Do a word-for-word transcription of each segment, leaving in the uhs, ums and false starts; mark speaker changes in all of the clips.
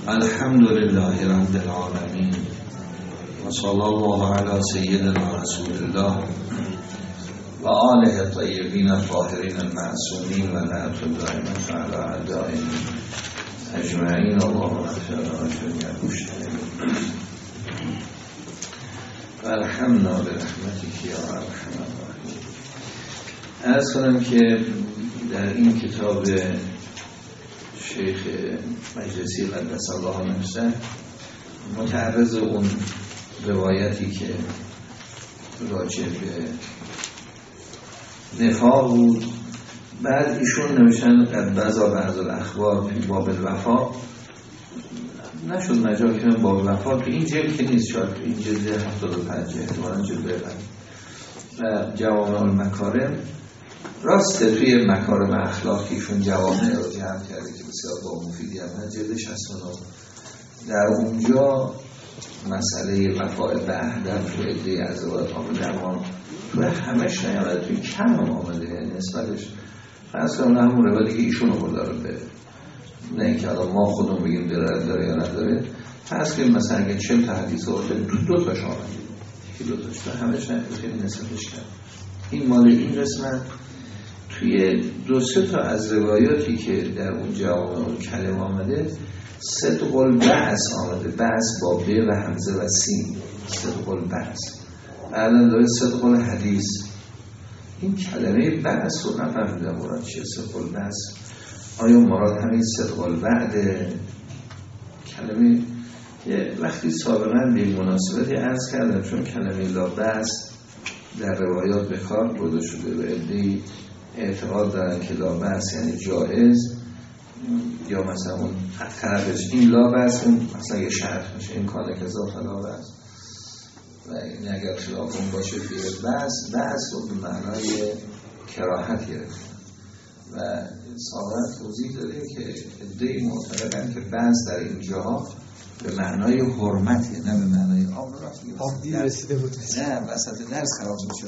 Speaker 1: الحمد لله رب العالمين وصلى الله على سيدنا رسول الله و آله الطیبین الطاهرین المعصومین و لعنت الله علی اعدائهم اجمعین. اللهم اغفر لنا جميع المشرکین و ارحمنا برحمتک یا ارحم الراحمین. عرض کنم که در این کتاب شیخ مجلسی قدس الله نفسه متعرض اون روایتی که راجع به نفاق بود، بعد ایشون نوشتن قد بزا بعض الاخبار فی باب الوفا، نشد مجال کنم باب الوفا که این جلد که نیست، شاید این جلد هفتاد و پنج احتمالا جلد بعد و جوامع المکارم. راسته توی مکارم اخلاقیشون جوامع رو جمع کرده که بسیار با مفیدی هم جلد شصت و نه. در اونجا مسئله وفای به عهد توی عده از روایات آمده، اما توی همش نیامده، توی کم هم آمده، یعنی نسبتش فرض کنم همون روایتی که ایشون رو داره به نه اینکه الان ما خودمون بگیم داره داره یا نداره. فرض کنیم مثلا اگه چهل تا حدیث آورده تو دو تاش آمده، که دو تاش تو همش نه، خیلی نسبتش کم. این مال این قسمت. توی دو سه تا از روایاتی که در اون جواب اون کلمه آمده صدق البعث آمده، بعث با ب و همزه و سین، صدق البعث. بعدا داره صدق الحدیث. این کلمه بعث رو نفهمیدم مراد چیه. صدق البعث آیا مراد همین صدق الوعد؟ کلمه که وقتی سابقا به مناسبتی عرض کردم، چون کلمه لا بعث در روایات به کار برده شده و عده‌ای اعتقاد دارن که لا بعث یعنی جائز، یا مثلا اون طرفش این لا بعث اون مثلا یه شرط میشه این کانه که ذات لا بعث و این اگر خلاف اون باشه فیه بعث بعث رو به معنای کراهت گرفتن و سابقا توضیح داده که عده‌ای معتقدن که بعث در اینجا به معنای حرمته، نه به معنای آب رفتی
Speaker 2: رسیده بود،
Speaker 1: نه وسط درس خراب میشه.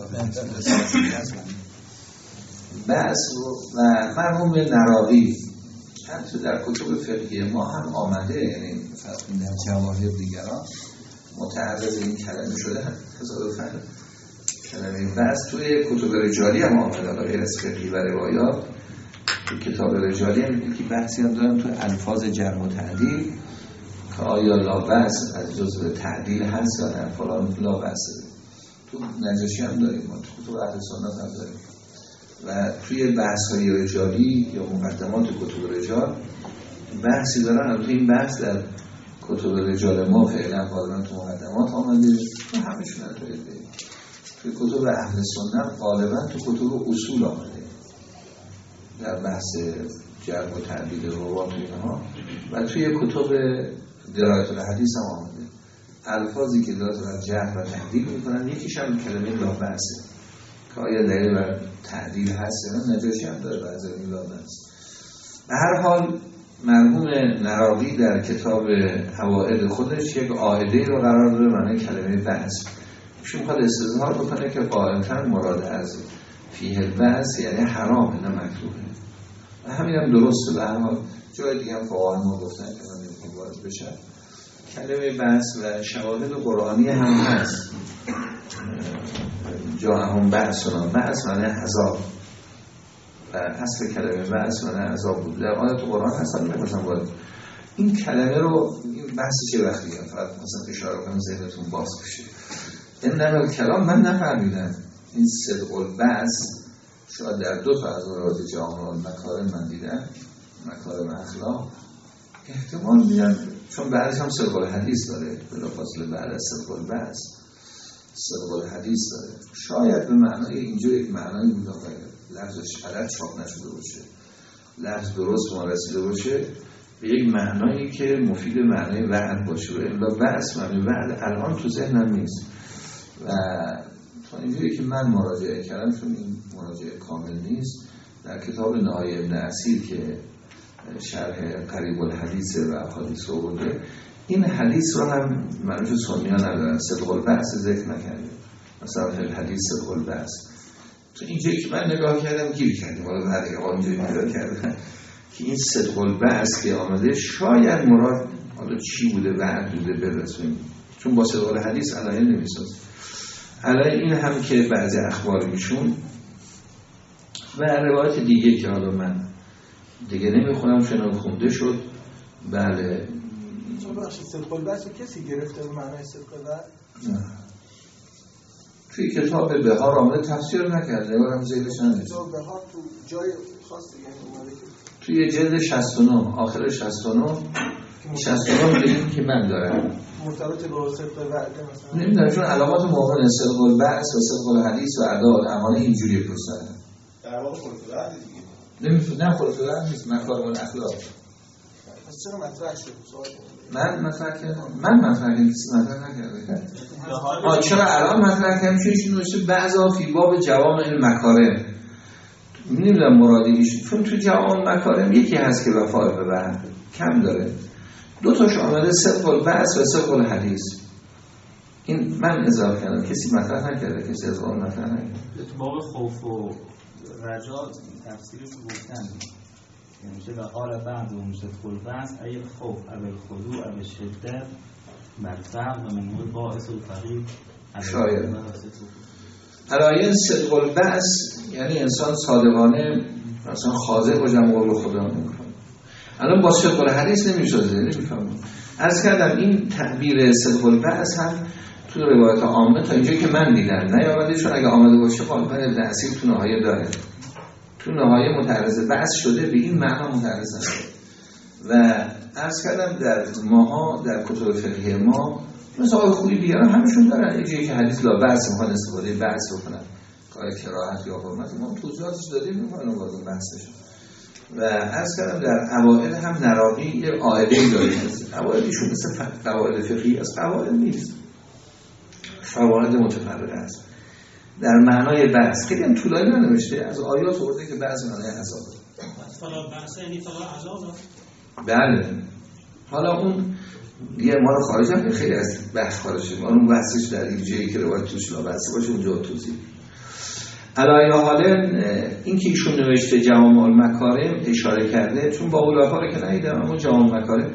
Speaker 1: بعث و مرحوم نراقی حتی در کتب فقهی ما هم آمده، یعنی فرض در جواهر دیگران متعرض این کلمه شده هم تصادفاً کلمه بعث توی کتب رجالی هم آمده، غیر از فقهی و روایات. تو کتاب رجالی هم یکی بحثی هم دارم تو الفاظ جرح و تعدیل که آیا لا بعث از جزء تعدیل هست یا نه، فلان لا بعث. تو نجاشی هم داریم، ما تو کتب اهل سنت هم داریم و توی بحث‌های رجالی یا مقدمات کتب رجال بحثی دارن. البته این بحث در کتب رجال ما فعلا غالبا تو مقدمات آمده، تو همشون هم توی توی کتب اهل سنت غالبا تو کتب اصول آمده در بحث جرح و تعدیل روات و اینها، و توی کتب درایت الحدیث هم آمده. الفاظی که دارن جرح و تعدیل میکنن یکیش هم کلمه لا بعثه که آیا دلیل بر تعدیل هست یا نجاشی هم داره بعضی میلاد هست. به هر حال مرحوم نراقی در کتاب حوائد خودش یک قاعده رو قرار داره معنی کلمه بعث. ایشون میخواد استظهار بکنه که قاعدتاً مراد از فیه البعث یعنی حرام، نه مکروهه. و همین هم درسته. به هر حال جای دیگه هم فقها ما گفتن که من نمیخوام وارد بشم، کلمه بعث و شواهد قرآنی هم هست. جاءهم بعثنا، بعث معنی عذاب و اصل کلمه بعث معنی عذاب بود. در آیات قرآن هست، نمی‌خواستم وارد این کلمه رو، این بحث چه وقتی هم فقط مثلا اشاره کنم ذهنتون باز بشه. این نمال کلام من نفهمیدم این صدق البعث شاید در دو تا از روایات جامع المکارم من دیدم، مکارم اخلاق احتمال میدم، چون بعدش هم صدق الحدیث داره بلافاصله بعد از صدق البعث صدق الحدیث داره. شاید به معنای اینجا یک معنای بود که لفظش غلط چاپ نشده باشه، لفظ درست ما رسیده باشه به یک معنایی که مفید معنای وعد باشه و الا بعث معنی وعد الان تو ذهنم نیست. و تا اینجوری که من مراجعه کردم، چون این مراجعه کامل نیست، در کتاب نهایی ابن اسیر که شرح قریب الحدیث و حدیث آورده، این حدیث رو هم منوش سنی ها ندارن، صدق البعث ذکر نکرده. مثلا حدیث صدق البعث تو اینجایی که من نگاه کردم گیر کردیم، حالا بعد اینجایی نگاه کردم که این صدق البعث که آمده شاید مراد حالا چی بوده وعد بوده برسونیم، چون با صدق حدیث علایه نمیساز. علایه این هم که بعضی اخبار میشون و روایت دیگه که حالا من دیگه نمیخونم چون خونده شد. بله
Speaker 2: چون بخش صدق البحث کسی گرفته به معنی صدق البحث
Speaker 1: توی کتاب بهار آمده تفسیر نکرده برم زیرش نمیشه.
Speaker 2: کتاب بهار تو جای خاص دیگه اومده که
Speaker 1: توی جلد شصت و نه آخر شصت و نه شصت و نه دیگه که من دارم
Speaker 2: مرتبط با صدق البحث مثلا
Speaker 1: نمیدونم، چون علامات موقع صدق البحث و صدق الحدیث و ادا الامانه اینجوری پرسن
Speaker 2: در واقع خلق البحث دیگه
Speaker 1: نمیشه. نه خلق البحث نیست، مکارم الاخلاق.
Speaker 2: پس چرا مطرح شد؟
Speaker 1: من مطرح کردم، من مطرح کردم، کسی مطرح نکرده. آه چرا الان مطرح کردم؟ چون ایشون نوشته بعضا فی باب جوامع المکارم، نمیدونم مرادی ایشون، چون تو جوامع المکارم یکی هست که وفای به وعده کم داره، دو تاش آمده صدق البعث و صدق الحدیث. این من اضافه کردم، کسی مطرح نکرده، کسی از اون مطرح نکرده.
Speaker 3: تو باب خوف و رجا تفسیرش رو گفتن، یعنی چه وقال بعض و صدق البعث ای خوف اول خضوع اول شدت مدفع و منهو باعث الفقیر
Speaker 1: شاید علایه صدق البعث یعنی انسان صادقانه مثلا خاضع با جمع قول خدا میکنه. الان با صدق الحدیث نمیسازه، نمیفهمم. عرض کردم این تعبیر صدق البعث هم تو روایت عامه تا اینجایی که من دیدم نیامده، چون اگه آمده باشه قالباً ابن اثیر تو نهایه داره، تو نهایه متعرض بعث شده، به این معنا متعرض نشده. و عرض کردم در ماها در کتب فقهی ما مثل آقای خوبی بیارن همشون دارن یه جایی که حدیث لا بعث میخوان استفاده بعث بکنن، کار کراهت یا حرمت ما توضیحاتش دادیم، میخوان وارد بحثش. و عرض کردم در اوائل هم نراقی یه قاعده‌ای داره، اوائلشون مثل قواعد فقهی از قواعد نیست، قواعد متفرقه است در معنای بعث. خیلی هم طولانی ننوشته، از آیات آورده که بعض معنای عذاب
Speaker 4: فلا بعث یعنی فلا عذاب.
Speaker 1: بله حالا اون یه ما رو خارج هم خیلی از بحث خارج شد، ما اون بحثش در این جایی که روایت توش لابحث باشه اونجا توضیح. علایه حالا این که ایشون نوشته جوامع المکارم اشاره کرده، چون با علفا رو که ندیدم، اما جوامع المکارم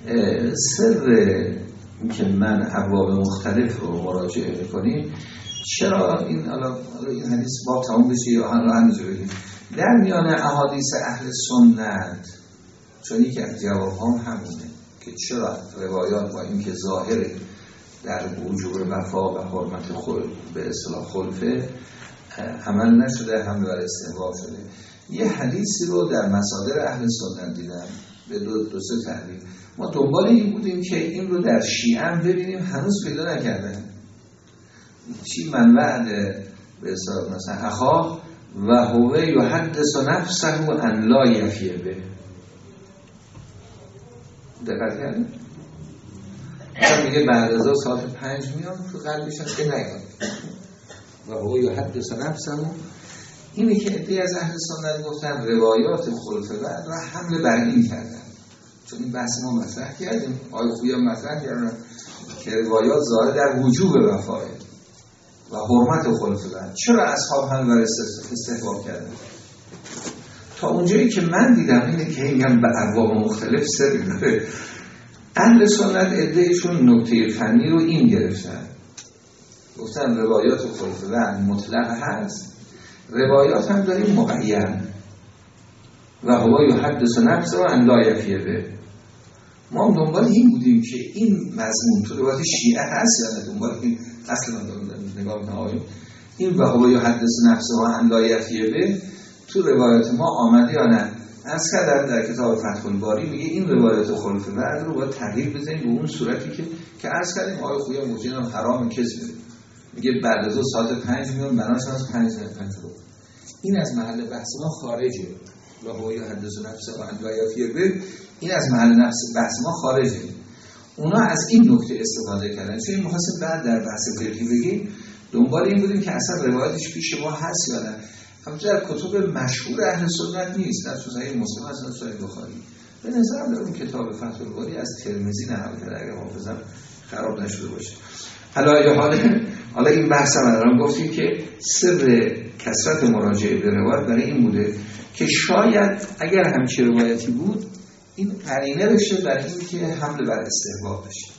Speaker 1: سر این که من ابواب مختلف رو مراجعه میکنیم. چرا این حالا این حدیث با تمام بشه یا همینجا بگیم در میان احادیث اهل سنت، چون یکی از جواب هم همونه که چرا روایات با این که ظاهر در وجوب وفا و حرمت خلق به اصطلاح خلفه عمل نشده، هم بر استحباب شده. یه حدیثی رو در مصادر اهل سنت دیدم به دو, دو سه تحریف. ما دنبال این بودیم که این رو در شیعه هم ببینیم، هنوز پیدا نکردن. چی من وعد به اصطلاح مثلا اخا و هو یحدث نفسه و ان لا یفیه به، دقت کردیم؟ میگه بعد از ساعت پنج میان تو قلبش هست که نیاد و هو یحدث نفسه. اینی که عده‌ای از اهل سنت گفتن روایات خلف بعد را حمل بر این کردن، چون این بحث ما مطرح کردیم، آقای خویی هم مطرح کردن که روایات ظاهر در وجوب وفای و حرمت خلف بعد، چرا اصحاب هم بر استحباب کردن؟ تا اونجایی که من دیدم اینه که اینم به ابواب مختلف سر داره. اهل سنت عده‌ایشون نکته فنی رو این گرفتن، گفتن روایات خلف بعد مطلق هست، روایات هم داریم مقید و هو یحدث نفسه و ان لا یفیه به. ما هم دنبال این بودیم که این مضمون تو روایات شیعه هست یا نه، دنبال این اصلا نگاه کنیم این و هو یحدث نفسه و ان لا یفیه به تو روایات ما آمده یا نه. از کردن در کتاب فتح الباری میگه این روایات خلف بعد رو باید تغییر بزنیم به اون صورتی که که عرض کردیم آقای خویا موجین هم حرام کذبه، میگه بعد از ساعت پنج میون بناش از پنج پنج رو. این از محل بحث ما خارجه، و هو یحدث نفسه و ان لا یفیه به، این از محل نفس بحث ما خارجه. اونا از این نکته استفاده کردن، چون این می‌خواستیم بعد در بحث فقهی بگیم دنبال این بودیم که اصلا روایتش پیش ما هست یا نه. البته در کتب مشهور اهل سنت نیست، در صحیح مسلم هست، در صحیح بخاری. به نظرم در اون کتاب فتح الباری از ترمذی نقل کرده اگه حافظم خراب نشده باشه. حالا حالا حالا این بحث هم الان گفتیم که سر کثرت مراجعه به روایت برای این بوده که شاید اگر همچین روایتی بود این قرینه بشه برای این که حمل بر استحباب بشه.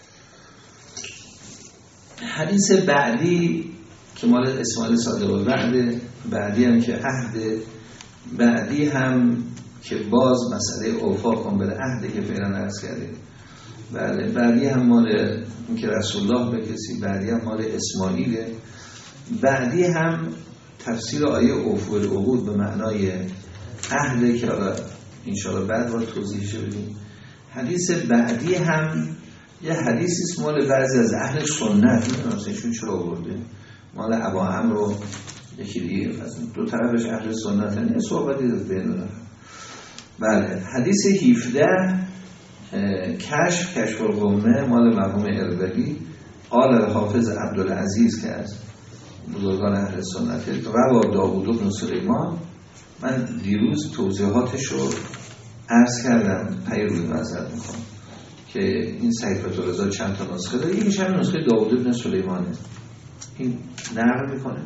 Speaker 1: حدیث بعدی که مال اسماعیل صادق الوعد، بعدی هم که عهد، بعدی هم که باز مسئله اوفا کن بل عهده که فعلا عرض کردیم، بله بعدی هم مال این که رسول الله به کسی، بعدی هم مال اسماعیل، بعدی هم تفسیر آیه اوفو العقود به معنای عهده که حالا انشاءالله بعد باید توضیحش بدیم. حدیث بعدی هم یه حدیثی است مال بعضی از اهل سنت، نمیدونم چرا آورده، مال ابا عمرو یکی دیگه، دو طرفش اهل سنت، یه صحبتی داره بینونه. بله حدیث هفده کشف کشف الغمه مال مرحوم اربلی، قال الحافظ عبدالعزیز که از بزرگان اهل سنت، روا داوود بن سلیمان. من دیروز توضیحاتش رو عرض کردم، پیروی معذرت میکنم که این صحیفه الرضا چند تا نسخه داره، یکیش هم نسخه داوود بن سلیمانه، این نقل میکنه.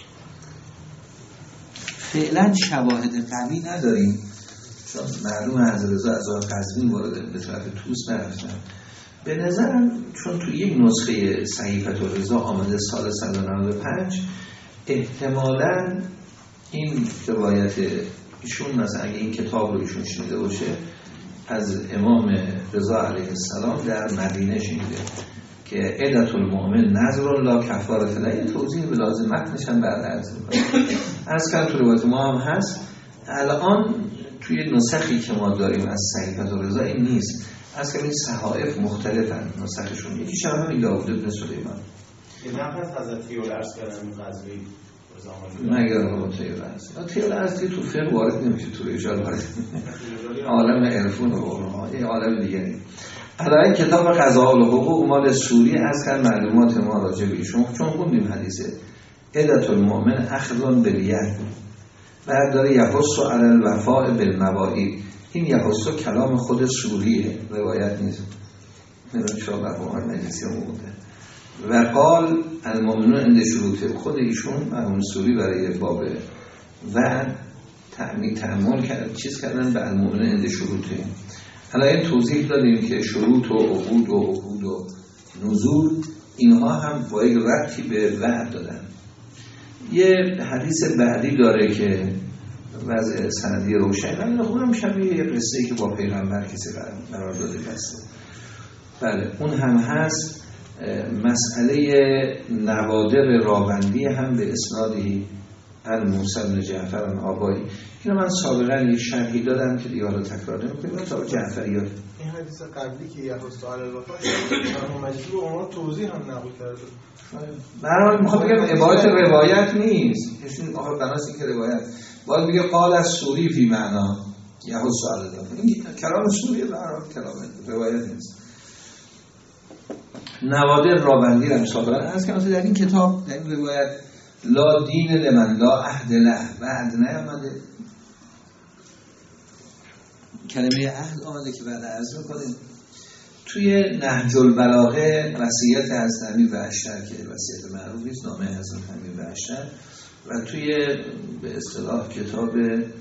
Speaker 1: فعلا شواهد قوی نداریم چون معلوم حضرت رضا از آقای قزوین وارد به طرف توس نرفتن. به نظرم چون تو یک نسخه صحیفه الرضا آمده سال صد و نود و پنج، احتمالاً این روایت ایشون مثلا اگه این کتاب رو ایشون شنیده باشه از امام رضا علیه السلام در مدینه شنیده که عدت المؤمن نظر لا کفارة له، توضیح به لازم متنش هم بعد عرض می‌کنم. عرض کردم تو روایت ما هم هست. الان توی نسخی که ما داریم از صحیفه الرضا این نیست، از که این صحائف مختلفن نسخشون، یکی شبه همین داوود بن سلیمان.
Speaker 5: یه نفر از تیول عرض کردن قضوی
Speaker 1: مگر رو تیول عرض تیول عرض تو فقه وارد نمیشه، تو رجال وارد عالم عرفون و یه عالم دیگری. علای کتاب قضاء الحقوق مال سوری از کن معلومات ما راجع به ایشون چون خوندیم حدیثه عدت المؤمن اخذون بالید، بعد داره یحث علی الوفاء بالمواعید. این یحث کلام خود سوریه، روایت نیست، نمیدونم شما برای مجلسی هم بوده. و قال المؤمنون عند شروط، خود ایشون مرحوم سوری برای باب و تعمیم تعامل کرد چیز کردن به المؤمنون عند شروطه. حالا این توضیح دادیم که شروط و عقود و عقود و نزول اینها هم با یک ربطی به وعد دادن. یه حدیث بعدی داره که وضع سندی روشن، این خودم شبیه یه قصه‌ای که با پیغمبر کسی قرار داده بسته. بله اون هم هست. مسئله نوادر راوندی هم به اسنادی موسی بن جعفر بن آبایی، اینو من سابقا یه شرحی دادم که دیگه حالا تکرار نمی‌کنم تا جعفریات.
Speaker 2: این حدیث قبلی که یحث علی الوفاء مرحوم مجید رو اون توضیح هم نقل کرده.
Speaker 1: برای میخوام بگم عبارت روایت نیست، ایشون آخه بناسی که روایت باید بگه قال از سوری فی معنا یحث علی الوفاء، این کلام سوری برای کلام روایت نیست. نوادر راوندی رو سابقا از که در این کتاب در این روایت لا دین لمن لا عهد له، وعد نیامده، کلمه عهد آمده که بعد عرض میکنیم. توی نهج البلاغه وصیت حضرت امیر بهشتر که وصیت معروف نیست، نامه حضرت امیر بهشتر، و توی به اصطلاح کتاب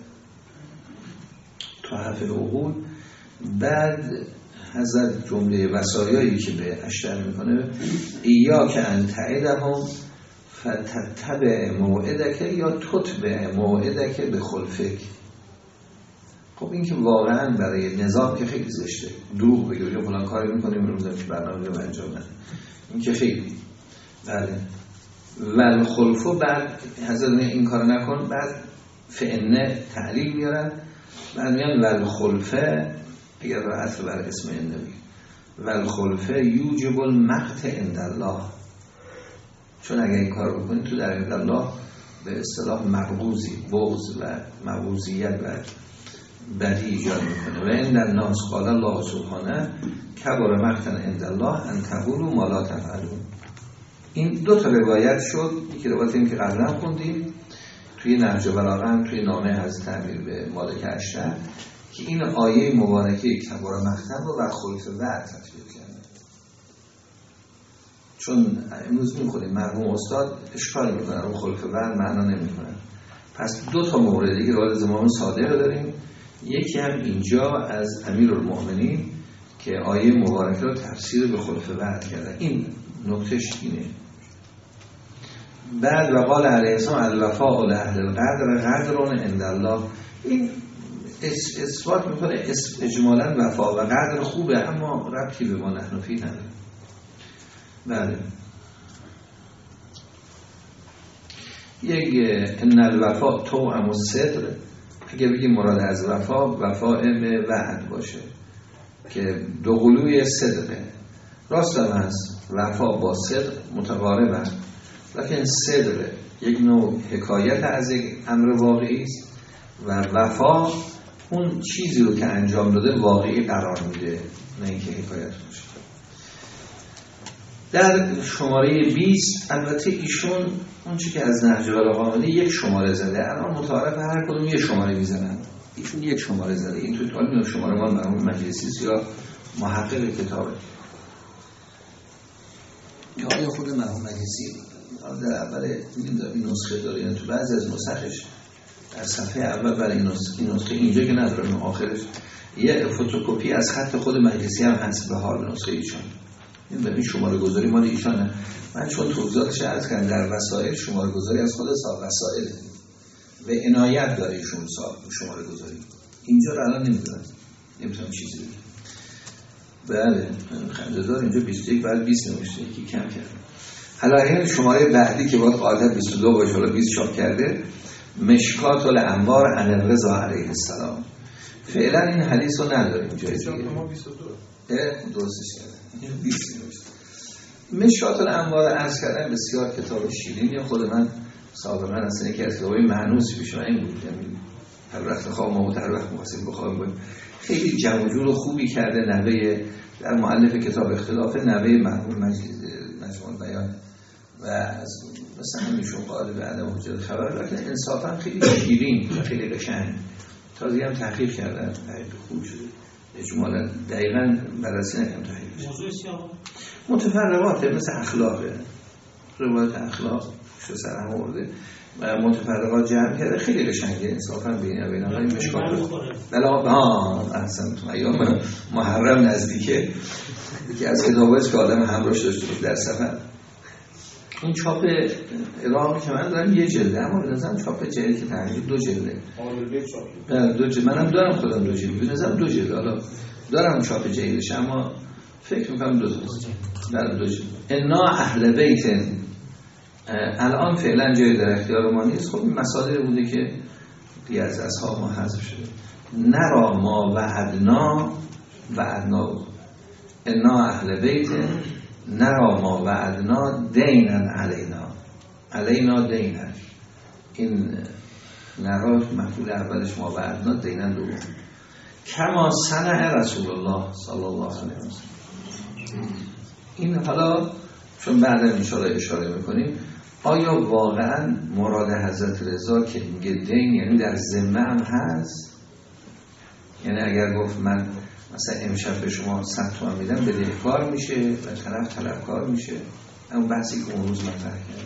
Speaker 1: تحف العقول بعد حضرت جمله وصایایی که به اشتر میکنه ایا که انتعدهم فتتبع موعدک یا تتبع موعدک به خلفک. خب این که واقعا برای نظام که خیلی زشته، دروغ بگه فلان کاری میکنیم میرونم که برنامه رو انجام نده، این که خیلی بله. ول خلفو بعد حضرت این کار نکن، بعد فعنه تعلیل میارن، بعد میان ول خلفه اگر راحت بر اسم النبی ول خلفه یوجب المقت عند الله، چون اگر این کار بکنید تو در عند الله به اصطلاح مغبوزی بغض و مغبوزیت و بدی ایجاد میکنه. و عند الناس قال الله سبحانه کبر مقتا عند الله ان تقولوا ما لا تفعلون. این دو تا روایت شد، یکی روایت این که قبلا خوندیم توی نهج البلاغه توی نامه حضرت امیر به مالک اشتر که این آیه مبارکه کبر مقتا رو بر خلف وعد تطبیق کرده. چون امروز می‌خونیم مرحوم استاد اشکال می‌کنه رو خلف وعد معنا نمی‌کنه. پس دو تا مورد، یکی روایت امام صادق رو داریم، یکی هم اینجا از امیرالمؤمنین که آیه مبارکه رو تفسیر به خلف وعد کرده. این نکتهش اینه. بعد وقال علیه السلام الوفاء لأهل القدر قدرون عند الله. این اثبات میکنه اجمالا وفا و قدر خوبه، اما ربطی به ما نحن فیه نداره. بله یک ان الوفا توأم الصدق، اگه بگیم مراد از وفا وفا به وعد باشه که دو قلوی صدقه، راست هم هست وفا با صدق متقارب است، لیکن صدق یک نوع حکایت از یک امر واقعی است و وفا اون چیزی رو که انجام داده واقعی قرار میده، نه اینکه حکایت باشه. در شماره بیست البته ایشون اون چی که از نهج البلاغه آمده یک شماره زده، الان متعارف هر کدوم یک شماره میزنن، ایشون یک شماره زده. این توی طالب شماره ما مرحوم مجلسی یا محقق کتابه یا آیا خود مرحوم مجلسی در اول این نسخه داره، یعنی تو بعضی از نسخش در صفحه اول برای این نسخه, این نسخه اینجا که نداره، آخرش یه فتوکپی از خط خود مجلسی هم هست به حال نسخه ایشان. این به این شماره گذاری مال ایشانه. من چون توضیحاتش عرض کردم در وسائل شماره گذاری از خود صاحب وسائل و عنایت داره ایشون صاحب شماره گذاری، اینجا رو الان نمیدونم نمیتونم چیزی بگم. بله خنده دار اینجا بیست و یک بعد بیست نوشته، یکی کم کرده. حالا شماره بعدی که باید قاعدت بیست و دو باشه، حالا بیست چاپ کرده، مشکات الانوار عن الرضا علیه السلام. فعلا این حدیث رو نداریم جای دیگه.
Speaker 2: ما بیست و دو
Speaker 1: درستش کرده بیست نوشته. مشکات الانوار عرض کردن بسیار کتاب شیرینی، خود من سابقا اصلا یکی از کتابای مانوس پیش من این بود، یعنی هر وقت خواه ما بود هر وقت مواصل بخواهم بود. خیلی جمع و جور خوبی کرده، نحوه در مؤلف کتاب اختلاف نحوه مرحوم مجموع بیان و از مثلا همیشون قائل به عدم حجت خبر، لیکن انصافا خیلی شیرین و خیلی قشنگ. تازه هم تحقیق کردن، تحقیق خوب شده اجمالا، دقیقاً بررسی نکنم تحقیقش.
Speaker 4: موضوع سیاه
Speaker 1: متفرقاته، مثل اخلاقه، روایت اخلاق شو سر هم آورده و متفرقات جمع کرده، خیلی قشنگه انصافا بین و بین آقای مشکات. بله ها احسن تو ایام محرم نزدیکه، یکی از کتاباست که آدم همراهش داشته بود در سفر. این چاپ عراقی که من دارم یه جلده، اما به نظرم چاپ جدید که تقریبا دو جلده. آره دو جلده، منم دارم خودم دو جلده، به نظرم دو جلده. حالا دارم چاپ جدیدش، اما فکر میکنم دو تاست. بله دو جلده. انا اهل بیت الان فعلا جای در اختیار ما نیست. خب این مسائل بوده که دیگه از اصحاب ما حذف شده. نرا ما وعدنا وعدنا انا اهل بیت نرا ما وعدنا دینا علینا علینا دینا. این نرا مفعول اولش ما وعدنا، دینا دوم. کما صنع رسول الله صلی الله علیه و سلم. این حالا چون بعدا ان شاء الله اشاره میکنیم، آیا واقعا مراد حضرت رضا که میگه دین یعنی در ذمه هم هست؟ یعنی اگر گفت من مثلا امشب به شما صد تومن میدم بدهکار میشه و طرف طلبکار میشه، اون بحثی که اون روز مطرح کرد،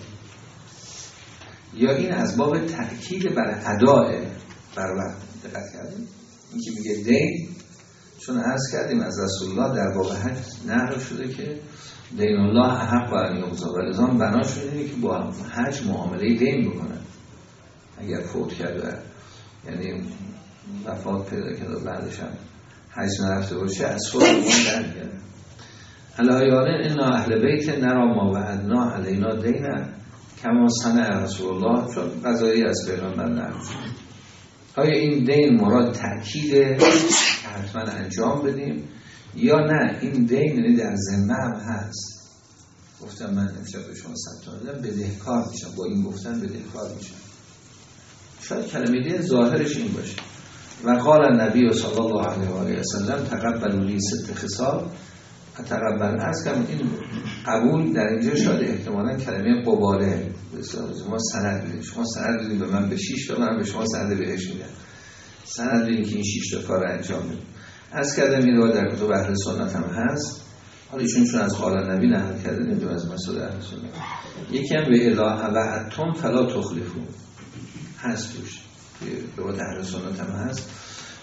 Speaker 1: یا این از باب تأکید بر اداء بر وقت؟ دقت کردیم این که میگه دین، چون عرض کردیم از رسول الله در باب حج نقل شده که دین الله احق و ان یقضی، و لذا بنا شده اینه که با حج معامله دین بکنن. اگر فوت کرده یعنی وفات پیدا کرده بعدش هم حج نرفته باشه، از سوال اون درگیره. الایانه انا اهل بیت نرا ما وعدنا علینا دینا کما صنع رسول الله، چون قضایی از پیغمبر نقل شده. آیا این دین مراد تأکیده که حتما انجام بدیم، یا نه این دین یعنی در ذمه هم هست؟ گفتم من امشب به شما صد تومن بدم بدهکار میشم، با این گفتن بدهکار میشم. شاید کلمه دین ظاهرش این باشه. و قال النبی صلی الله علیه و آله و سلم تقبل لی ست خصال تقبل. از کم این قبول در اینجا شاید احتمالاً کلمه قباله، شما سند بدید، شما سند بدید به من به شش تا، من به شما سند بهش میدم، سند بدید که این شش تا کار انجام بدید. از کردم این رو در کتب اهل سنت هم هست. حالا ایشون چون از قال النبی نقل کرده نمیدونم از مسائل اهل سنت. یکی هم به الا وعدتم فلا تخلفوا هست توش، روایت اهل سنت هم هست.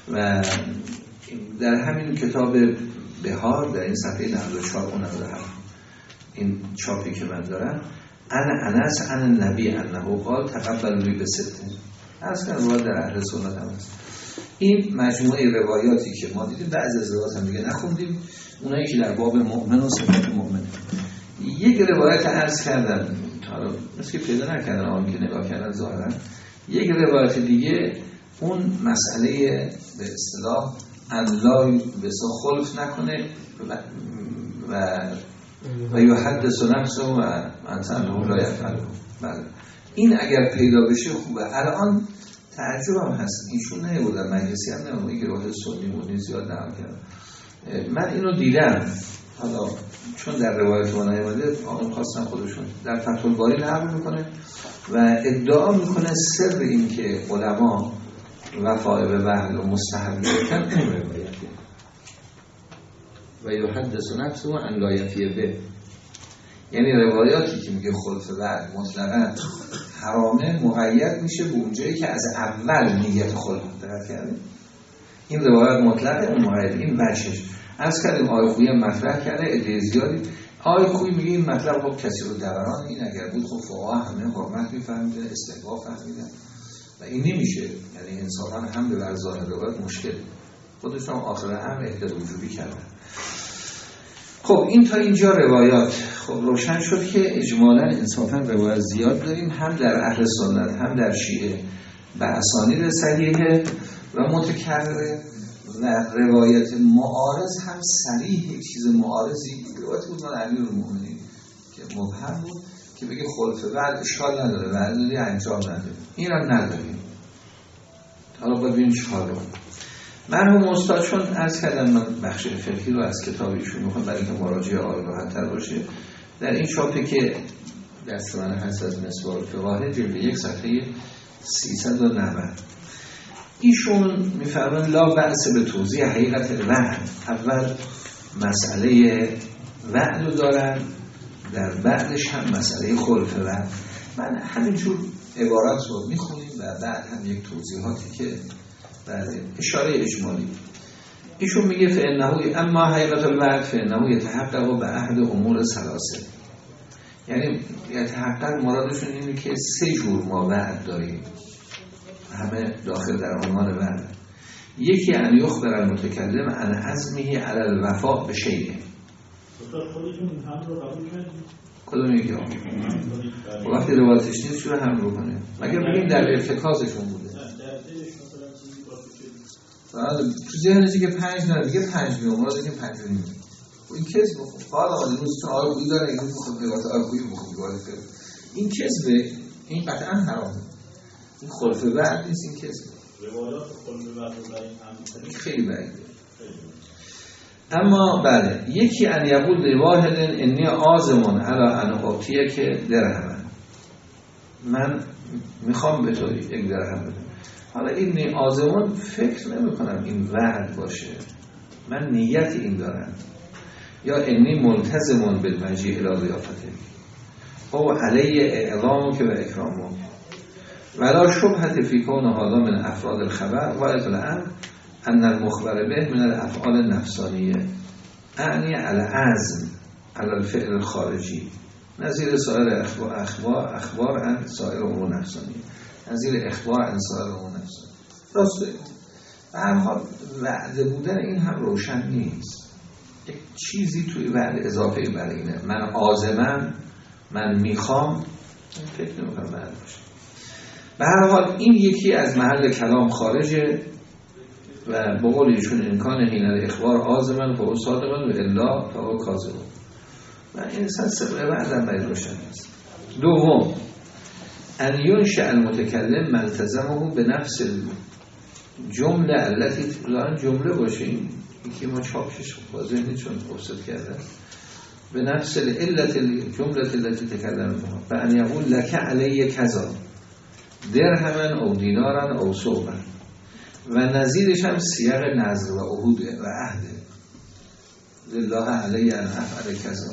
Speaker 1: و در همین کتاب بهار در این صفحه نود و چهار و نود و هفت این چاپی که من دارم، انا انس عن النبی انه قال تقبلوا لی بست. از که روایت در اهل سنت هم هست. این مجموعه روایاتی که ما دیدیم، بعضی از روایات هم دیگه نخوندیم، اونایی که در باب مؤمن و صفات مؤمن. یک روایت عرض کردم حالا مثل که پیدا نکردن آن که نگاه کردن ظاهرا، یک روایت دیگه اون مسئله به اصطلاح الله به خلف نکنه و و و یحدث نفسه و انت انه لا یفعله. بله این اگر پیدا بشه خوبه. الان تعجب هم هست ایشون نه بودن مجلسی هم نه که روایت سنی بود زیاد نقل کردن. من اینو دیدم، حالا چون در روایت ما نیامده آن خواستم خودشون در فتح الباری نقل میکنه و ادعا میکنه سر این که علما وفای به وحل و مستحب کردن این روایته و یحدث نفسه و ان لا یفی به، یعنی روایاتی که میگه خلف وحل مطلقاً حرامه مقید میشه به اونجایی که از اول نیت خلف دارد کرده. این روایت مطلقه اون مقید، این وجهش. از کردیم آقای خویی مطرح کرده عده زیادی. آقای خویی میگه این مطلب خب کسی رو دوران این اگر بود خب فقها همه حرمت میفهمیدن، استحباب فهمیدن و این نمیشه، یعنی انصافا هم به بر ظاهر روایت مشکل خودشون آخر هم احتیاط وجوبی کردن. خب این تا اینجا روایات. خب روشن شد که اجمالا انصافا روایت زیاد داریم، هم در اهل سنت هم در شیعه به اسانید صحیحه و متکرره و روایت معارض هم صریح یک چیز معارضی روایت بود من امیرالمومنین که مبهم بود که بگه خلف بعد اشکال نداره ولی انجام نداره، این هم نداریم. حالا باید ببینیم چیکار رو مرحوم استاد چون عرض کردم من بخش فقهی رو از کتاب ایشون میخوام برای اینکه مراجعه آقای راحت‌تر باشه، در این چاپی که دست من هست از مصباح الفقاهه جلد یک صفحه سیصد و نود ایشون میفرمان لا بأس به توضیح حقیقت وعد. اول مسئله وعد رو دارن، در بعدش هم مسئله خلف وعد. من همینجور عبارات رو میخونیم و بعد هم یک توضیحاتی که بله اشاره اجمالی. ایشون میگه فإنه اما حقیقت الوعد فإنه یتحقق به احد امور ثلاثه، یعنی یتحقق مرادشون اینه که سه جور ما وعد داریم همه داخل در عنوان وعد. یکی ان یخبر المتکلم عن عزمه علی الوفاء بشیء.
Speaker 4: خودتون هم رو قبول کردید؟
Speaker 1: کدوم یکی ها؟ وقتی روایتش نیست چرا هم رو کنه؟ مگر بگیم در ارتکازشون بوده. تو ذهنشی که پنج نه دیگه پنج میون مراد که پنج نیم این کذب بخون حالا روز تو آقای بویی داره این بخون روایت آقای بویی بخون روایت این کذبه، این قطعا حرامه، این خلف وعد نیست، این کذبه.
Speaker 4: روایات خلف وعد رو برای هم
Speaker 1: خیلی بعیده. اما بله یکی ان یقول لواحد انی عازم علی ان اعطیه که درهم، من میخوام به تو یک درهم بدم. حالا این عازمون فکر نمی کنم این وعد باشه، من نیت این دارم. یا انی ملتزمون بالمجیء الی ضیافته او علی اعلام که و اکرامون ولا شبهت فی کون هذا من افراد الخبر و اطلاعا ان المخبر به من الافعال النفسانیه اعنی علی عزم علی الفعل الخارجی نظیر سایر اخبار اخبار اخبار عن سایر امور نفسانیه، نظیر اخبار عن سایر امور نفسانیه. راسته به هر حال وعده بودن این هم روشن نیست، یک چیزی توی وعده اضافه برای اینه. من عازمم، من میخوام، فکر نمی‌کنم وعده باشه. به هر حال این یکی از محل کلام خارجه و به قول ایشون امکان حین اخبار عازمن فهو صادقن و الا فهو کاذب و این سلسله وعده برای روشن است. دوم ان ینشأ المتکلم ملتزمه به نفس جمله التي لازم جمله باشه، این که ما چاپش واضح نیست چون افسد کرده به نفس علت جمله التي تکلم بها و ان یقول لك علی کذا درهمن او دینارن او ثوبن و نظیرش هم سیاق نذر و عهود و عهد لله علی ان افعل کذا.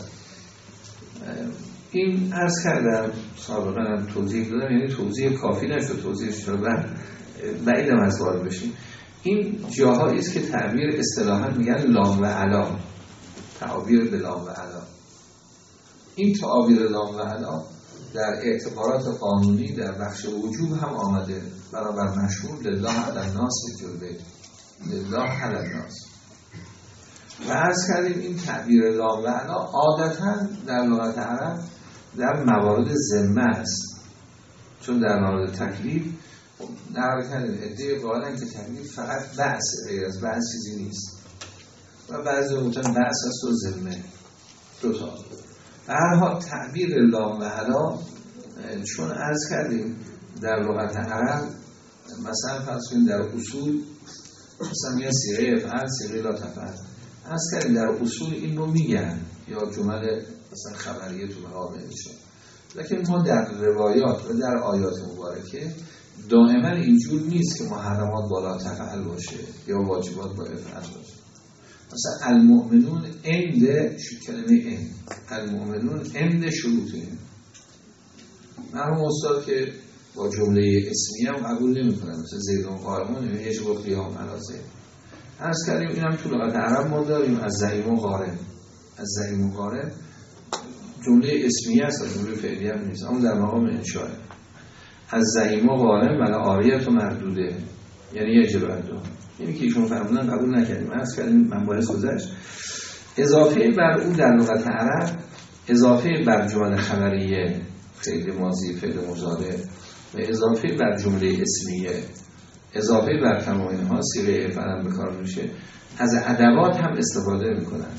Speaker 1: این عرض کردم سابقا هم توضیح دادم، یعنی توضیح کافی نشد، توضیحش رو بعد بعیدم از وارد بشیم. این جاهایی است که تعبیر اصطلاحاً میگن لام و علا، تعابیر به لام و علا. این تعابیر لام و علا در اعتبارات قانونی در بخش وجوب هم آمده، برابر مشهور لله علی الناس بالجلوه، لله علی الناس. و عرض کردیم این تعبیر لام و علا عادتاً در لغت عرب در موارد ذمه است، چون در مورد تکلیف نقل کردیم ادعای قائلن که تکلیف فقط بعث، غیر از بعث چیزی نیست، و بعضی میگن بعث است و ذمه، دو تا. هر حال تعبیر لام و علا چون عرض کردیم در لغت عرب مثلا فرض کنید در اصول مثلا میگن صیغه افعل، صیغه لا تفعل، عرض کردیم در اصول این رو میگن، یا جمله مثلا خبریه تو مقام انشاء. لیکن ما در روایات و در آیات مبارکه دائما اینجور نیست که محرمات بالا تفعل باشه یا واجبات با افعل باشه. مثلا المؤمنون عند کلمه عند، المؤمنون عند شروطه. مرحوم استاد که با جمله اسمیه هم قبول نمی کنن، مثلا زیدون قائمون نمیگه یجب القیام علی زید. عرض کردیم اینم تو لغت عرب ما داریم، از زعیم و قارن، از زعیم و قارن جمله اسمیه است، جمله فعلی هم نیست، اما در مقام انشاء. از زعیم و قارن ولی عاریت و مردوده، یعنی یجب الدو. اینی که ایشون فرمودن قبول نکردیم. عرض کردیم منبعث گذشت. اضافه بر او در لغت عرب، اضافه بر جمله خبریه، فعل ماضی، فعل مضارع، و اضافه بر جمله اسمیه، اضافه بر تمام اینها صیغه افعل به کار میشه. از ادوات هم استفاده میکنن،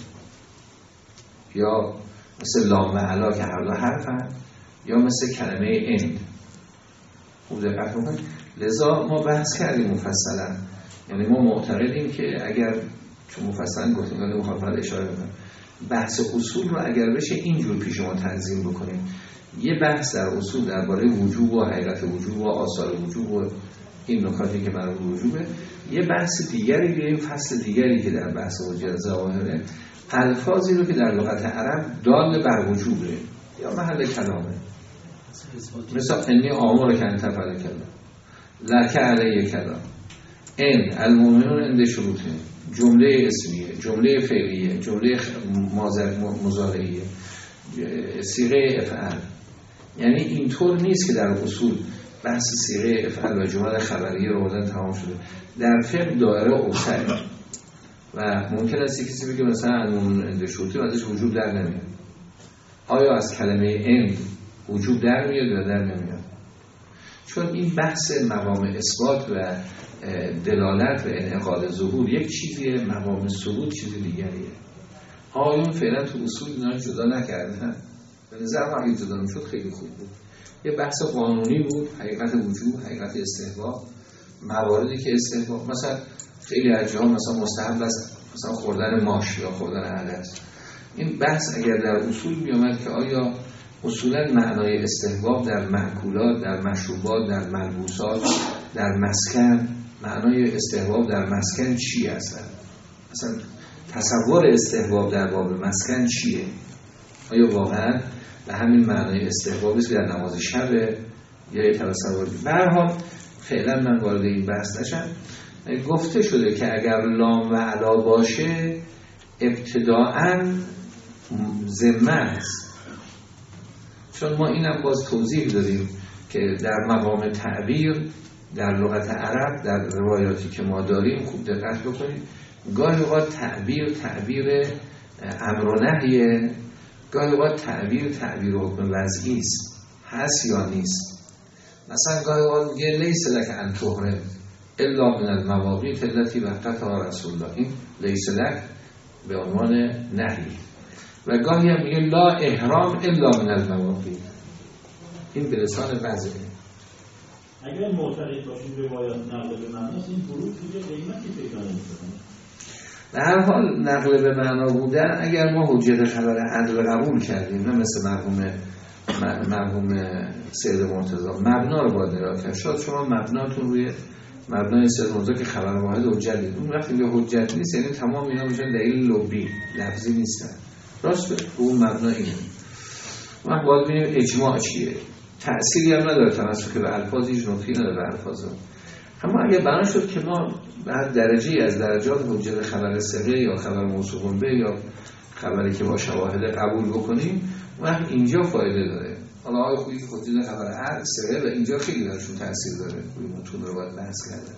Speaker 1: یا مثل لام و علا که هر دو حرفن، یا مثل کلمه اند. خوب دقت بکنید. لذا ما بحث کردیم مفصلا، یعنی ما معتقدیم که اگر، چون مفصلا گفتیم ولی مخالفت اشاره بکنم، بحث اصول رو اگر بشه اینجور پیش ما تنظیم بکنیم. یه بحث در اصول درباره وجوب و حقیقت وجوب و آثار وجوب و این نکاتی که مربوط به وجوبه، یه بحث دیگری بیاریم، فصل دیگری که در بحث وجوب ظواهره، الفاظی رو که در لغت عرب دال بر وجوبه یا محل کلامه، مثل انی آمر که انتفل کلام، لکه علیه کلام، این المؤمنون عند شروطه، جمله اسمیه، جمله فعلیه، جمله مضارعیه، صیغه افعال. یعنی اینطور نیست که در اصول بحث صیغه افعال و جمله خبریه رو بودن تمام شده. در فقه دایره اوسعه و ممکن است کسی بگه مثلا المؤمنون عند شروطه و ازش وجوب در نمیاد. آیا از کلمه عند وجوب در میاد یا در نمیاد؟ چون این بحث مقام اثبات و دلالت و انعقاد ظهور یک چیزیه، مقام ثبوت چیز دیگریه. آیون فعلا تو اصول اینا جدا نکردن. به نظر من اگه جدا میشد خیلی خوب بود. یه بحث قانونی بود، حقیقت وجوب، حقیقت استحباب، مواردی که استحباب، مثلا خیلی از جاها مثلا مستحب است مثلا خوردن ماش یا خوردن عدس. این بحث اگر در اصول میومد که آیا اصولا معنای استحباب در مأکولات، در مشروبات، در ملبوسات، در مسکن، معنای استحباب در مسکن چی هست؟ مثلا تصور استحباب در باب مسکن چیه؟ آیا واقعا به همین معنای استحبابی است که در نماز شب یا یه تصوری؟ به هر حال فعلا من وارد این بحث نشم. گفته شده که اگر لام و علا باشه ابتداءً ذمه است، چون ما اینم باز توضیح دادیم که در مقام تعبیر در لغت عرب در روایاتی که ما داریم خوب دقت بکنید، گاهی اوقات تعبیر تعبیر امر و نهیه، گاهی اوقات تعبیر تعبیر حکم وضعی است، هست یا نیست. مثلا گاهی اوقات میگه لیس لک ان تحرم الا من المواقیت التي وقتها رسول الله، این لیس لک به عنوان نهی، و گاهی هم میگه لا احرام الا من المواقیت، این به لسان وضعه.
Speaker 4: اگر معتقد باشیم روایات نقل به معناست، این حروف دیگه قیمتی پیدا نمی‌کنه.
Speaker 1: به هر حال نقل به معنا بودن اگر ما حجت خبر عدل قبول کردیم، نه مثل مرحوم مرحوم سید مرتضی، مبنا رو باید نگاه کرد. شاید شما مبناتون روی مبنای سید مرتضی که خبر واحد حجت دید، اون وقتی به حجت نیست یعنی تمام اینا میشن دلیل لبی، لفظی نیستن. راسته اون مبنا اینه. ما باید ببینیم اجماع چیه. تأثیری هم نداره تمسک به الفاظ، هیچ نکته‌ای نداره به الفاظ. اما اگه بنا شد که ما بعد درجه از درجات حجت خبر ثقه یا خبر موثوق به یا خبری که با شواهد قبول بکنیم، وقت اینجا فایده داره. حالا آقای خویی حجت خبر ثقه و اینجا خیلی درشون تاثیر داره، خویی متون رو باید بحث کردن.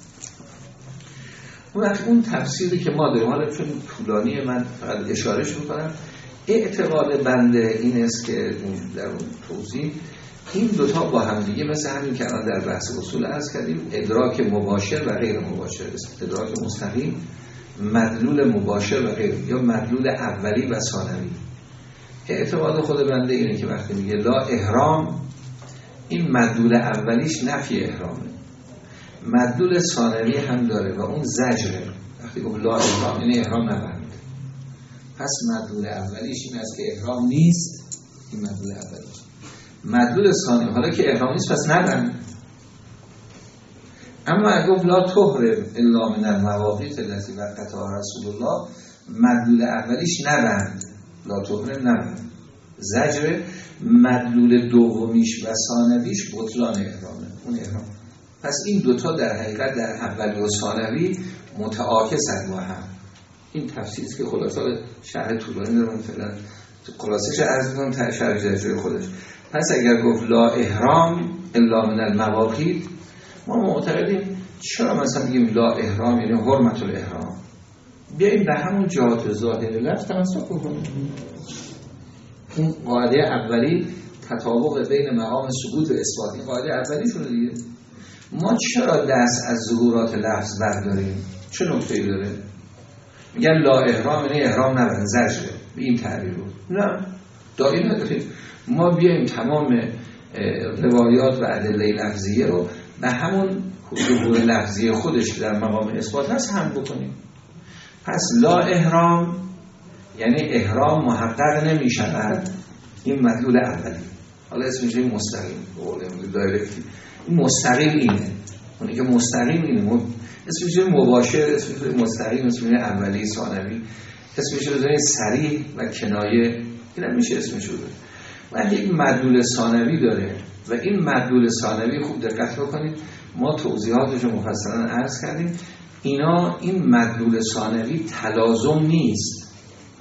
Speaker 1: اون وقت اون تفسیری که ما داریم، حالا چون طولانی من فقط اشارهش میکنم، اعتقاد بنده این است که در اون توضیح این دوتا با هم دیگه مثل همین که الان در بحث اصول عرض کردیم، ادراک مباشر و غیر مباشر است. ادراک مستقیم، مدلول مباشر و غیر، یا مدلول اولی و ثانوی. اعتقاد خود بنده اینه که وقتی میگه لا احرام، این مدلول اولیش نفی احرامه، مدلول ثانوی هم داره و اون زجره. وقتی گفت لا احرام این احرام نبند، پس مدلول اولیش این است که احرام نیست، این مدلول اولیش. مدلول ثانوی حالا که احرام نیست پس نبند. اما اگه گفت لا تحرم الا من المواقیت التي وقتها رسول الله، مدلول اولیش نبند، لا تحرم نبند، زجر. مدلول دومیش و ثانویش بطلان احرامه، اون احرام. پس این دوتا در حقیقت در اولی و ثانوی متعاکسن با هم. این تفسیری که خلاصه شرح طولانی دارم، فعلا خلاصش عرض می‌کنم تا شرح جای خودش. پس اگر گفت لا احرام الا من المواقیت، ما معتقدیم چرا مثلا بگیم لا احرام یعنی حرمت الاحرام، بیاییم به همون جهات ظاهر لفظ تمسک کنیم. این قاعده اولی تطابق بین مقام ثبوت و اثبات، این قاعده اولی شونه دیگه. ما چرا دست از ظهورات لفظ برداریم؟ چه نکته‌ای داره؟ میگن لا احرام یعنی احرام نبند، زجره، به این تعبیر بود. نه، دایی نداریم. ما بیاییم تمام روایات و ادله لفظیه رو به همون ظهور لفظی خودش در مقام اثبات هست هم بکنیم. پس لا احرام یعنی احرام محقق نمی شود، این مدلول اولی. حالا اسمش این مستقیم، قول امروز دایرکتی. این مستقیم اینه، اونی که مستقیم اینه، اسمش مباشر، اسمش مستقیم، اسمش اولی، ثانوی، اسمش بذارید صریح و کنایه، این میشه اسمش رو داره. و یک مدلول ثانوی داره و این مدلول ثانوی خوب دقت بکنید، ما توضیحاتش رو مفصلا عرض کردیم. اینا این مدلول ثانوی تلازم نیست،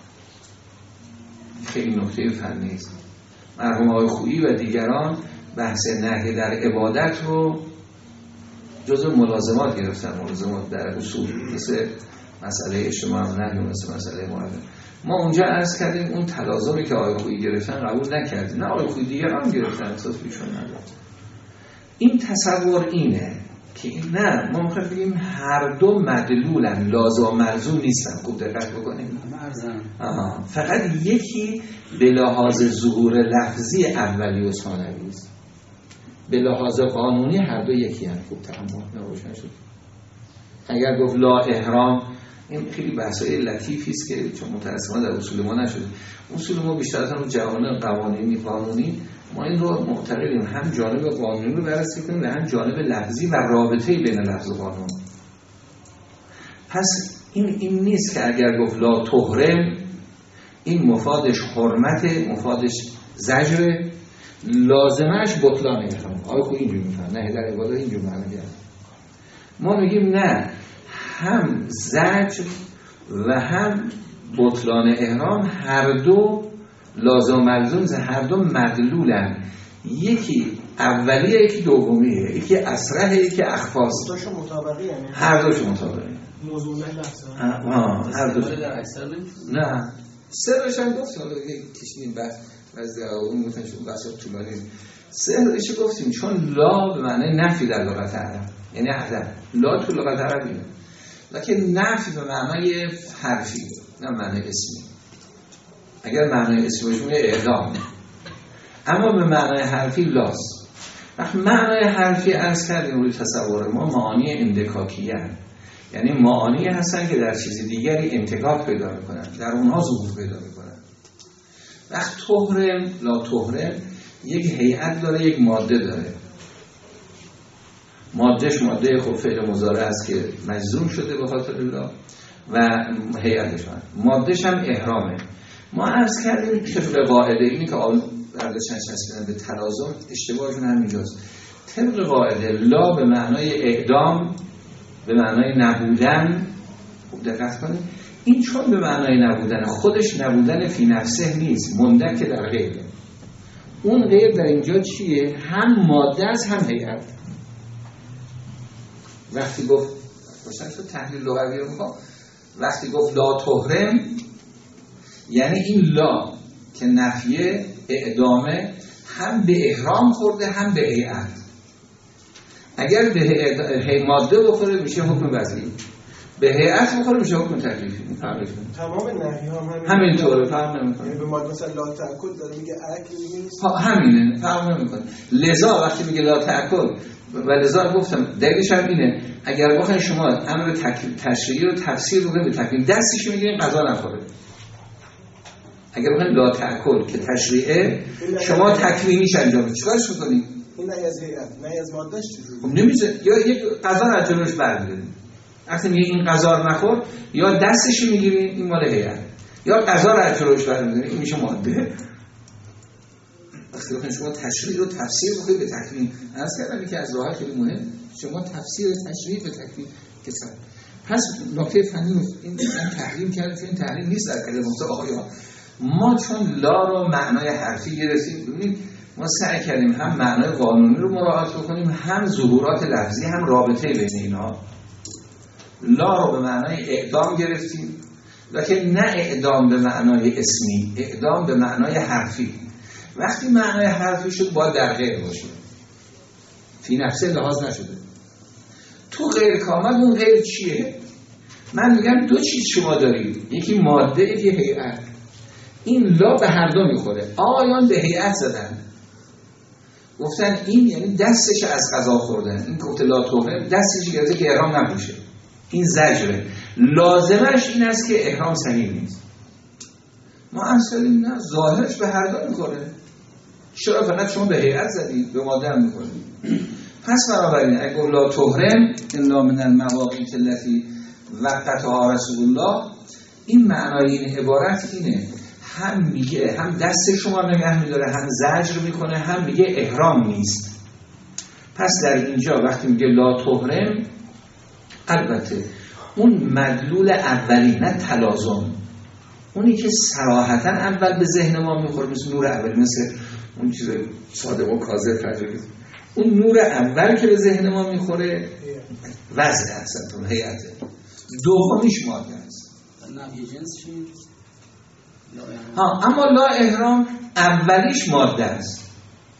Speaker 1: خیلی نکته فنی است. مرحوم آقای خویی و دیگران بحث نهی در عبادت رو جزء ملازمات گرفتن، ملازمات در اصول، مثل مسئله اجتماع نهی، مثل مسئله معلم. ما اونجا عرض کردیم اون تلازمی که آقای خویی گرفتن قبول نکردیم، نه آقای خویی دیگران گرفتن، احساس بیشون ندارد. این تصور اینه که نه، ما میخوایم بگیم هر دو مدلولن، لازم و ملزوم نیستن. خوب دقت بکنیم، آها، فقط یکی به لحاظ ظهور لفظی اولی و ثانوی است، به لحاظ قانونی هر دو یکی هستند. خوب تمام روشن شد. اگر گفت لا احرام، این خیلی بحثای لطیفی است که چون متأسفانه در اصول ما نشده. اصول ما بیشتر از اون جوانب قوانینی قانونی، ما این رو معتقدیم هم جانب قانونی رو بررسی کنیم و هم جانب لفظی و رابطه بین لفظ و قانون. پس این این نیست که اگر گفت لا تحرم، این مفادش حرمت، مفادش زجر، لازمش بطلان احرام. آیا خود اینجور میفهم؟ نه در عبادت اینجور معنی کرد. ما میگیم نه، هم زجر و هم بطلان احرام هر دو لازم ملزوم، هر دو مدلولن. یکی اولیه، یکی دومیه، یکی اسرح، یکی اخفاست.
Speaker 2: دوشو مطابقی یعنی
Speaker 1: هر دوشو مطابقی.
Speaker 2: موضوع لفظ.
Speaker 1: آه، هر دوشو.
Speaker 6: در اکثر
Speaker 1: نه، سرش هم گفتیم، حالا کشیدیم بعد از اون گفتن شد بحث طولانی. سرش گفتیم چون لا به معنی نفی در لغت عرب، یعنی عدم. لا تو لغت عرب اینه. لکن نفی به معنی حرفی، نه معنی اسمی. اگر معنی اسمی باشه میگه اعدام، اما به معنی حرفی لاست. وقت معنی حرفی عرض کردیم روی تصور ما معانی اندکاکیه هست، یعنی معانی هستن که در چیز دیگری انتکاک پیدا میکنن، در اونها ظهور پیدا میکنن. وقت تحرم، لا تحرم یک هیئت داره، یک ماده داره. مادهش ماده خب فعل مضارع است که مجزوم شده به خاطر الله و هیئتش هم مادهش هم احرامه. ما عرض کردیم که به قاعده اینی که آل برداشتن چسبیدن به تلازم، اشتباهشون همینجاست. طبق قاعده لا به معنای اعدام، به معنای نبودن. خوب دقت کنید، این چون به معنای نبودن، خودش نبودن فی نفسه نیست، مندک در غیره. اون غیر در اینجا چیه؟ هم ماده است هم هیئت. وقتی گفت مثلا تو تحلیل لغوی رو میخوام، وقتی گفت لا تحرم، یعنی این لا که نفیه اعدامه هم به احرام خورده هم به هیئت. اگر به ماده بخوره میشه حکم وضعی، به هیئت بخوره میشه حکم تکلیفی.
Speaker 2: تمام نهی ها هم
Speaker 1: همینطوره، فرق نمیکنه.
Speaker 2: به ماده مثلا لا تأکل داره میگه اکل دیگه نیست،
Speaker 1: همینه، فرق نمیکنه. لذا وقتی میگه لا تأکل و لذا گفتم دلیلش هم اینه، اگر بخواید شما امر تشریعی رو تفسیر رو به تکلیف دستش میگیرین قضا نخوره. اگر بخواید لا تأکل که تشریعه، شما تکوینیش انجام بدید، چیکارش میکنید؟
Speaker 2: این نهی از هیئت، نهی از مادهش چجوری؟
Speaker 1: خب نمیشه، یا یک قضا رو از جلوش برمی‌دارید. وقتی میگه این قضا رو نخور، یا دستش میگیرین این مال هیئت، یا قضا رو از جلوش برمی‌دارید، این میشه ماده. وقتی بخواید شما تشریع رو تفسیر بکنید به تکوین، عرض کردم که از راه‌های خیلی مهم شما تفسیر تشریع به تکوین کسر. پس نکته فنی این تحریم کرد، این تحریم نیست در کلمات آقایان. ما چون لا رو معنای حرفی گرفتیم، ببینید ما سعی کردیم هم معنای قانونی رو مراعات بکنیم، هم ظهورات لفظی، هم رابطه بین اینها. لا رو به معنای اعدام گرفتیم، لکن نه اعدام به معنای اسمی، اعدام به معنای حرفی. وقتی معنای حرفی شد باید در غیر باشه، فی نفسه لحاظ نشده. تو غیر کامل اون غیر چیه؟ من میگم دو چیز شما دارید، یکی ماده، یکی هیئت. این لا به هر دو میخوره. آقایان به هیئت زدن، گفتن این یعنی دستش از قضا خوردن. این گفت لا تحرم، دستش گرفته که احرام نپوشه، این زجره. لازمش این است که احرام صحیح نیست. ما اصلا نه، ظاهرش به هر دو میخوره. چرا فقط شما به هیئت زدید، به ماده هم میخوره؟ پس بنابراین اگه لا تحرم الا من المواقیت التي وقتها رسول الله، این معنای این عبارت اینه، هم میگه هم دست شما نگه میداره، هم زجر میکنه، هم میگه احرام نیست. پس در اینجا وقتی میگه لا تحرم، البته اون مدلول اولی، نه تلازم، اونی که صراحتا اول به ذهن ما میخوره، مثل نور اولی، مثل اون چیز صادق و کاذب فجر، اون نور اول که به ذهن ما میخوره وضع هست، اون هیئته. دومیش ماده است.
Speaker 6: نهی جنس چی؟
Speaker 1: ها، اما لا احرام اولیش ماده است.